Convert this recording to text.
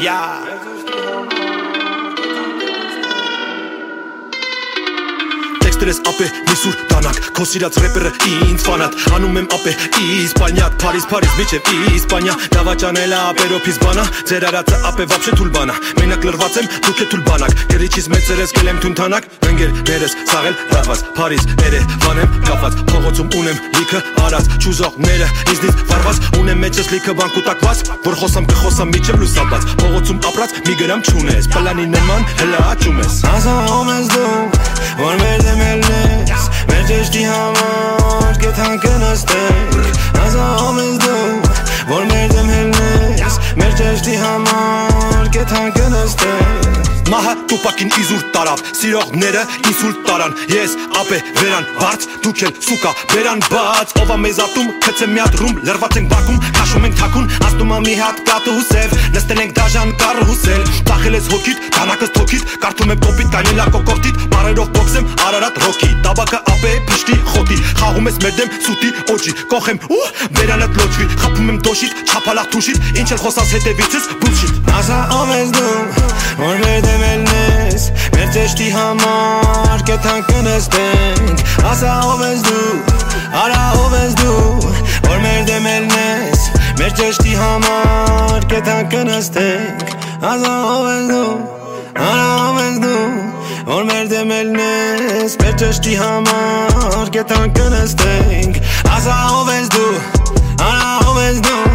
Տեքստերես ապե միսուր տանակ Քո սիրած ռեպերը ինձ ֆանատ Անում եմ ապե իսպանյատ Փարիզ միջև իսպանյա Դավաճանելա ապերոփից բանա Ձեր արածը ապե վաբշե թուլբանա Մենակ լրված եմ դուք է թուլբանակ Գերիչից մեծերես կել եմ թունթանակ Ընկերներս սաղել դրված Փարիզ Երևան եմ կապված Փողոցում ունեմ լիքը արած Չուզողները ինձնից վարված Ունեմ մեջս լիքը բան կուտակված Որ խոսամ կխոսամ միջև լուսաբաց Փողոցում ապրած մի գրամ չունես Պլանի նման հլա աճում ես Ասում ես դու Որ մեր դեմելնես Մեր ճեշտի համար Կեթան կնստենք Ասում ես դու Որ մեր դեմելնես Մեր ճեշտի համար Կեթան կնստենք Մահը տուպակին իզուր տարավ Սիրողները ինսուլտ տարան Ես ապե վերան բարդ Դուք էլ սուկա վերան բաց Ով ամեզ ատում Քծեմ միատ ռում Լրված ենք բակում Կաշում ենք թակուն Աստում ամի հատ կատը հուսև Նստել ենք դաժան կարը հուսել Տախել ես հոգիտ Դանակս թոքիտ Կարդում եմ կոպիտ Կայնելա կոկորտիտ Բարերով բոքսեմ Արարատ ռոքի Տաբակը ապե պիշտի խոտի Խաղում ես մեր դեմ սուտի օջի Կոխեմ ու վերանդ լոչվի Խապում եմ դոշիտ Չապալախ թուշիտ Ինչ էլ խոսաս հետևիցս բուլշիտ Ասա ով ես դու Որ մեր դեմելնես Մեր ճեշտի համար Կեթան կնստենք Ասա ով ես դու Արա ով ես դու Որ մեր դեմելնես Մեր ճեշտի համար Կեթան կնստենք Ասա ով ես դու Արա ով ես դու Որ մեր դեմելնես Մեր ճեշտի համար Կեթան կնստենք Ասա ով ես դու Արա ով ես դու